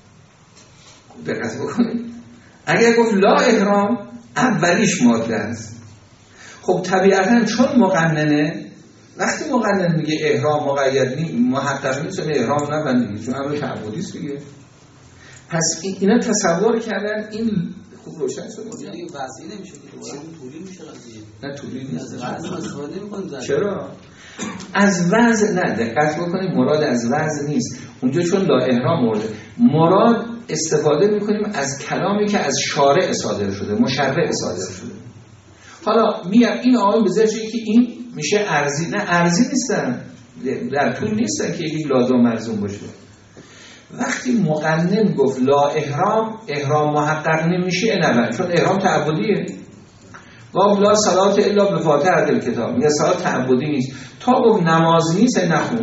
Speaker 1: دقت بکنید، اگر گفت لا احرام اولیش ماده است، خب طبیعتا چون مقننه، وقتی مقنن میگه احرام مقید نیست، محقق نیست، احرام نبندید، چون امر تعبدی است دیگه. پس اینا تصور کردن، این خوب روشن شد.
Speaker 6: یعنی وضعی نمیشه که دوباره طولی میشه قضیه.
Speaker 1: نه طولی نیست.
Speaker 6: وضع استفاده نمی‌کنیم.
Speaker 1: چرا؟ از وضع نه، دقت بکنید، مراد از وضع نیست. اونجا چون لا احرام مورده، مراد استفاده میکنیم از کلامی که از شارع صادر شده، مشرع صادر شده. حالا میگم این آقای به ذهنشه که این میشه ارزی، نه ارزی نیستن، در طول نیستن که یکی لازم مرزوم باشه. وقتی مقنن گفت لا احرام، احرام محقق نمیشه، نه، چون احرام تعبدیه. گفت لا صلات الا بفاتحه الکتاب، میگه صلات تعبدی نیست. تا گفت نماز نیست، نخون.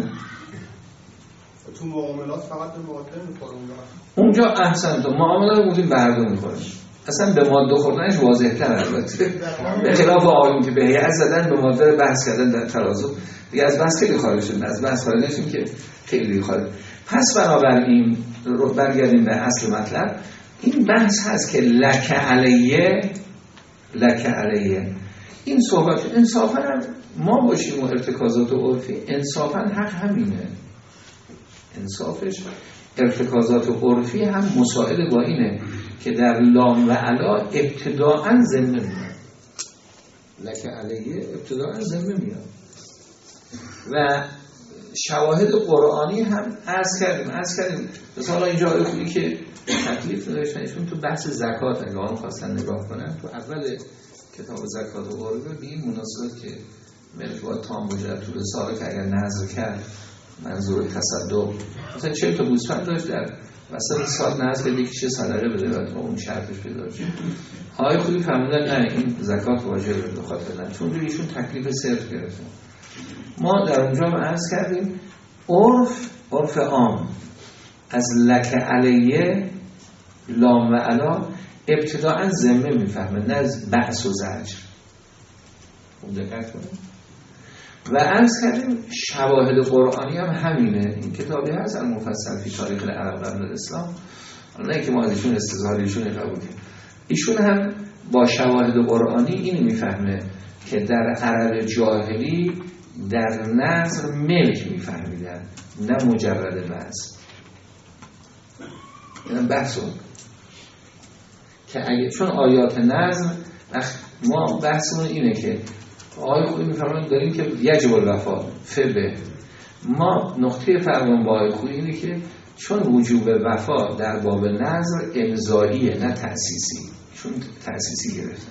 Speaker 2: تو معاملات فقط به ماده میخوره
Speaker 1: اونجا. احسن، تو معاملات بودیم به هر دو میخوره. اصلا به ماده خوردنش واضح تر البته، به خلاف آقایون که به هیئت زدن، به ماده بحث کردن در ترازو دیگه از بحث خیلی خارج شدن، از بحث خارج نشیم که خیلی خارج. پس بنابراین رو برگردیم به اصل مطلب. این بحث هست که لک علیه، لک علیه، این صحبت انصافا ما باشیم و ارتکازات عرفی، انصافا حق همینه. انصافش ارتکازات عرفی هم مسائل با اینه که در لام و علا ابتداعاً ذمه میاد. لک علیه ابتداعاً ذمه میاد. و شواهد قرآنی هم عرض کردیم عرض کردیم مثلا اینجا آیه خوبی که تکلیف نداشتن ایشون تو بحث زکات اگه آن خواستن نگاه کنن، تو اول کتاب زکات و قربه به این مناسبت که ملک باید تام بجرد تو رساله که اگر نظر کرد منظور تصدق، مثلا چهل تا گوسفند داشت در مثلا سال نذر بده که چه صدقه بده و تو اون شرطش پیدا شه. آقای خوبی فهمیدن نه این زکات واجبه به خاطر نه، چون ایشون تکلیف صرف گرفتن. ما در اونجا ما عرض کردیم عرف عرف عام از لک علیه لام و علا ابتداعا ذمه میفهمه، نه از بأس و زجر. خوب دقت کنید. و عرض کردیم شواهد قرآنی هم همینه. این کتابی هست المفصل فی تاریخ العرب قبل الاسلام، نه که ما ازشون استظهاریشون قبول کنیم. ایشون هم با شواهد قرآنی اینو میفهمه که در عرب جاهلی در نظر ملک میفهمیدن، نه مجرد بحث. این بحث اون که اگه چون آیات نظر ما بحثمون اینه که آقای خوبی میفهمن داریم که یجب الوفا فبه. ما نقطه فرقمون با آقای خوبی اینه که چون وجوب وفا در باب نظر امضاییه نه تأسیسی، چون تأسیسی گرفتن.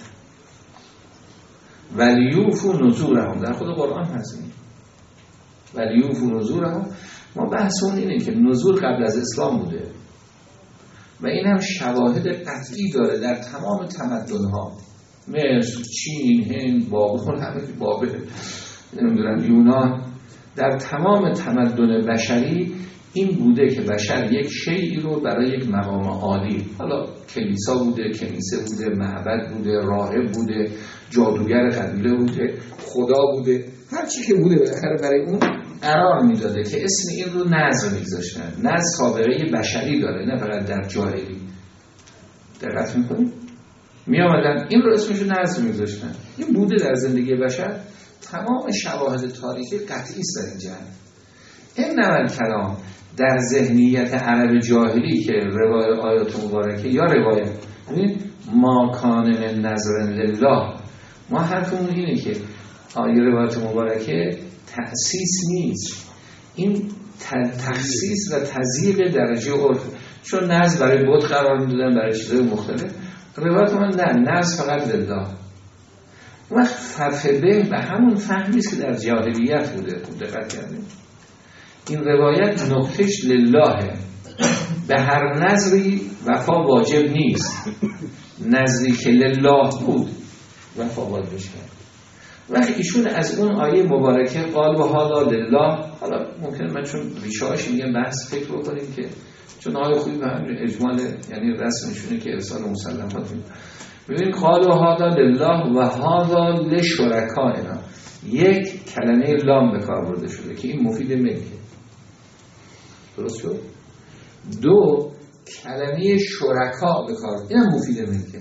Speaker 1: ولیوفو نذورهم در خود قرآن هست این ولیوفو نذورهم. ما بحثمون اینه که نذور قبل از اسلام بوده و این هم شواهد قطعی داره در تمام تمدن‌ها، مصر، چین، هند، بابل، همه بابل، نمیدونم یونان، در تمام تمدن بشری این بوده که بشر یک شیئی رو برای یک مقام عالی، حالا کلیسا بوده، کنیسه بوده، معبد بوده، راهب بوده، جادوگر قبیله بوده، خدا بوده، هر چی که بوده بالاخره برای اون قرار میداده که اسم این رو نظر میگذاشتن. نظر سابقه بشری داره نه فقط در جاهلی. دقت میکنید؟ می آمدن این رو اسمش رو نظر میگذاشتن. این بوده در زندگی بشر. تمام شواهد تاریخی قطعی است در این جهت. این نوال کلام در ذهنیت عرب جاهلی که روایت آیات مبارکه یا روایت ببینید ما کان من نظر لله، ما حرفمون اینه که آیه روایت مبارکه تأسیس نیست، این تخصیص و تضییق درجه عرف. چون نظر برای بت قرار میدادن، برای چیزهای مختلف. روایت من نه، نظر فقط لله. وقت ففبه به همون فهمی است که در جاهلیت بوده. دقت کردیم این روایت نقطش للهه. به هر نظری وفا واجب نیست، نظری که لله بود وفا واجب کرد. وقتی ایشون از اون آیه مبارکه قال و هادا لله، حالا ممکنه من چون ریشه‌اش میگم بحث فکر بکنیم که چون آیه خوبی به همین اجمال یعنی رسمشونه که ارسال مسلمات می‌کنه. ببین قال و هادا لله و هادا لشرکائنا، یک کلمه لام به کار برده شده که این مفید ملکه. درست شد؟ دو کلمه شرکا به کار، این هم مفید ملکه.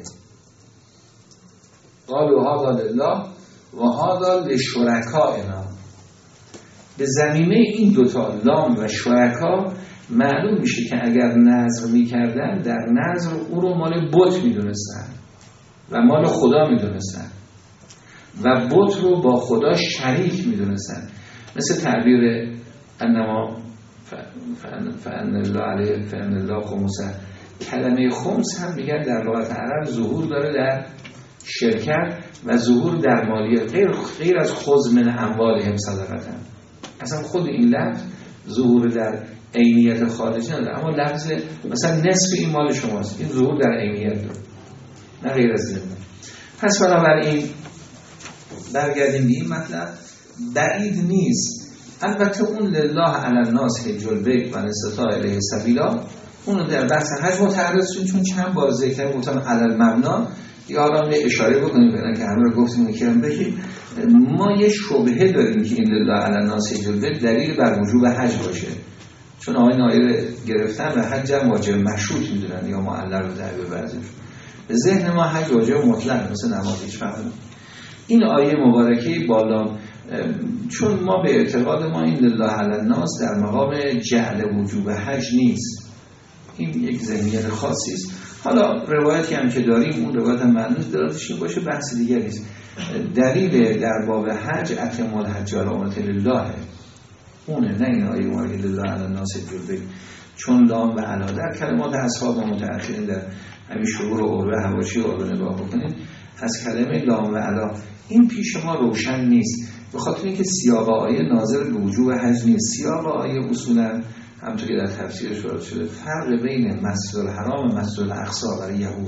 Speaker 1: قال و هادا لله و هادا لشرکائنا. به زمینه این دوتا لام و شرکا معلوم میشه که اگر نظر میکردن در نظر او رو مال بت میدونستن و مال خدا میدونستن و بت رو با خدا شریک میدونستن. مثل تعبیر انما فان الله علیه فان الله خمسه. کلمه خمس هم میگن در لغت عرب ظهور داره در شرکت و ظهور در مالیه، غیر غیر از خذ من اموالهم صدقه. اصلا خود این لفظ ظهور در عینیت خارجی نداره، اما لفظ مثلا نصف این مال شماست، این ظهور در عینیت داره نه غیر از ذمه. پس بنابراین برگردیم به این مطلب. بعید نیست البته اون لله علی الناس حج البیت و استطاع الیه سبیلا اون در بحث حج متعرض شد، چون چند بار ذکر کردیم گفتم علی المبنا. یا الان یه اشاره بکنیم ببینن که همه رو گفتیم می‌کردم بگیم ما یه شبهه داریم که این لله علی الناس حج البیت دلیل بر وجوب حج باشه، چون آقای نایر گرفتن و حج هم واجب مشروط میدونن یا معلل رو در به بعضیش. به ذهن ما حج واجب مطلق مثل نماز هیچ فهمیم. این آیه مبارکه بالا چون ما به اعتقاد ما این لله علی الناس در مقام جعل وجوب حج نیست، این یک ذهنیت خاصی است. حالا روایتی هم که داریم اون روایت هم معنیش دراتش باشه بحث دیگری است. دلیل در باب حج اتم الحج علی امرة لله اونه، نه این آیه مبارکه لله علی الناس حج البیت. چون لام و علا در کلمات اصحاب و متأخرین در همین شروع و عروه حواشی رو نگاه بکنید از کلمه لام و علا این پیش ما روشن نیست، به خاطر اینکه سیاق آیه ناظر به وجوب حج نیست. سیاق آیه اصولا همونطور که در تفسیرش وارد شده، فرق بین مسجد الحرام و مسجد الاقصی برای یهود.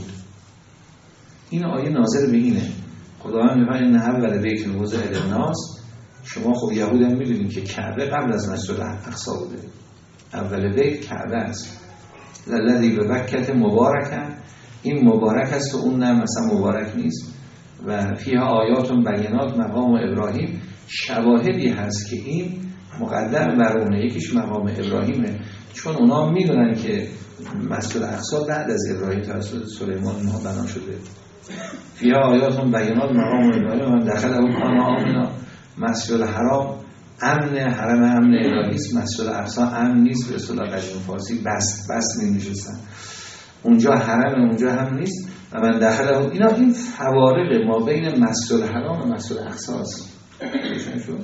Speaker 1: این آیه ناظر به اینه. خداوند میگه ان اول بیت وضع للناس. شما خب یهود هم میدونید که کعبه قبل از مسجد الاقصی بوده. اول بیت کعبه است. للذی ببکة مبارکن، این مبارک است و اون نه مثلا مبارک نیست. و فیها آیات بینات مقام ابراهیم، شواهدی هست که این مقدم بر اونه. یکیش مقام ابراهیمه، چون اونا میدونن که مسجد الاقصی بعد از ابراهیم توسط سلیمان اونها بنا شده. فیها آیات بینات مقام ابراهیم من دخل او کان آمنا. مسجد الحرام امن، حرم امن الهی است. مسجد الاقصی امن نیست، به اصطلاح قدیم فارسی بست بست نمی‌نشستن. اونجا حرم، اونجا هم نیست. و من داخل اینا، این فوارق ما بین مسجد الحرام و مسجد الاقصی است. روشن شد؟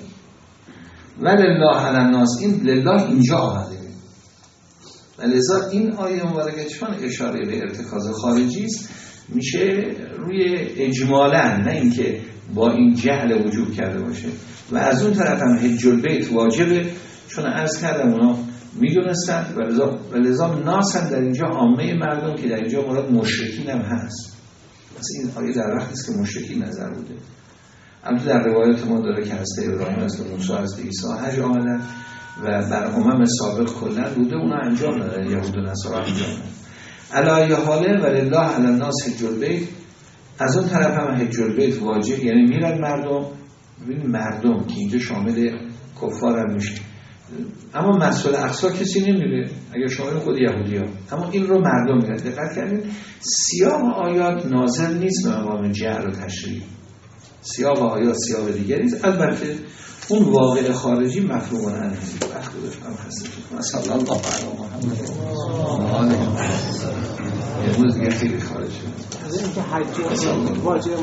Speaker 1: ولله علی الناس، این لله اینجا آمده. ولذا این آیه مبارکه چون اشاره به ارتکاز خارجی است، میشه روی اجمالا، نه اینکه با این جهل وجوب کرده باشه. و از اون طرف هم حج البیت واجبه، چون عرض کردم اونا میدونستن. ولذا ولذا ناس هم در اینجا عامه مردم که در اینجا مراد مشرکین هم هست. مثلا این آیه در وقتی است که مشرکین نظر بوده. البته در روایات ما داره که هسته ابراهیم است و موسی است، عیسی حج آمدن و بر امم سابق کلا بوده، اونا انجام دادن، یهود و نصارا انجام دادن. علی حاله ولله علی الناس حج البیت. از اون طرف هم حج البیت واجب، یعنی میرن مردم. ببین مردم که اینجا شامل کفار هم میشه، اما مسجد الاقصی کسی نمیره اگر شامل خود یهودی ها، اما این رو مردم میرن. دقت کردین سیاق آیات ناظر نیست به مقام جعل و تشریع. سیاق آیات سیاق دیگری است. البته اون واقع خارجی مفهوم عنه وقت داشتم هستم. صلی الله علیه محمد. امروز دیگه خیلی خارجی.
Speaker 2: از اینکه حج واجب